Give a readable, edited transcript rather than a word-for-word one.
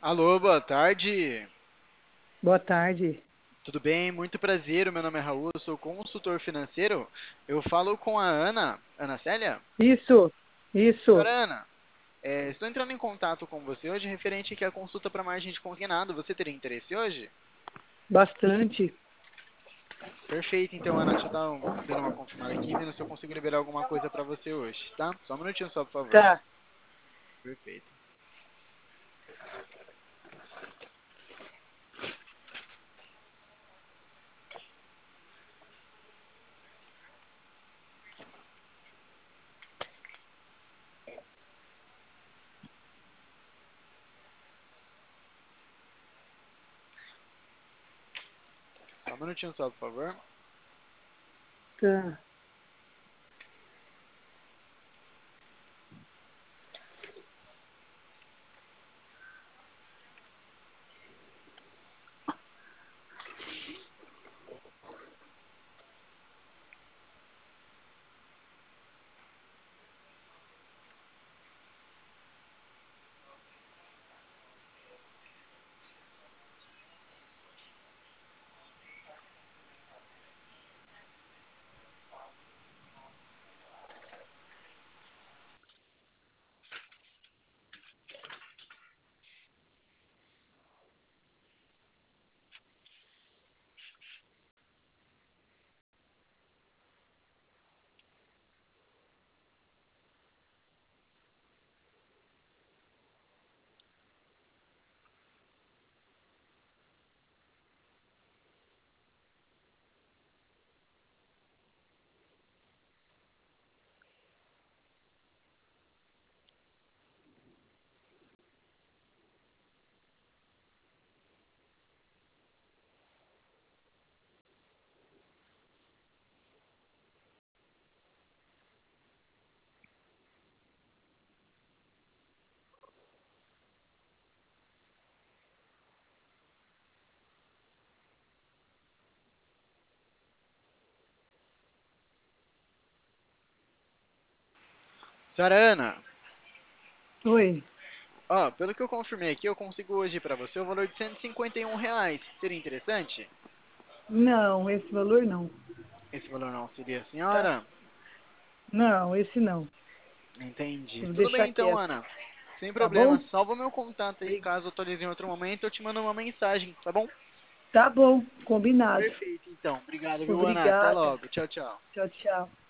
Alô, boa tarde. Boa tarde. Tudo bem? Muito prazer. O meu nome é Raul, eu sou consultor financeiro. Eu falo com a Ana Célia. Isso, Senhora isso, Ana, estou entrando em contato com você hoje referente aqui à consulta para margem de consignado. Você teria interesse hoje? bastante. Perfeito, então, Ana, deixa eu dando uma confirmada aqui, vendo se eu consigo liberar alguma coisa para você hoje, tá? Só um minutinho só, por favor. Tá, Perfeito. Só um minutinho só, por favor. tá. Senhora Ana, Oi. ó, pelo que eu confirmei aqui, eu consigo hoje para você o valor de R$ 151. Seria interessante? Não, esse valor não. Esse valor não seria, Tá? senhora? Não, esse não. Entendi. Vou Tudo bem deixar então, quieto. Ana. Sem Tá problema. bom? Salva o meu contato aí, Bri- caso atualize em outro momento, eu te mando uma mensagem, tá bom? Tá bom, combinado. Perfeito, então. Obrigado, viu, Ana? Até Obrigada. logo. Tchau, tchau. Tchau, tchau.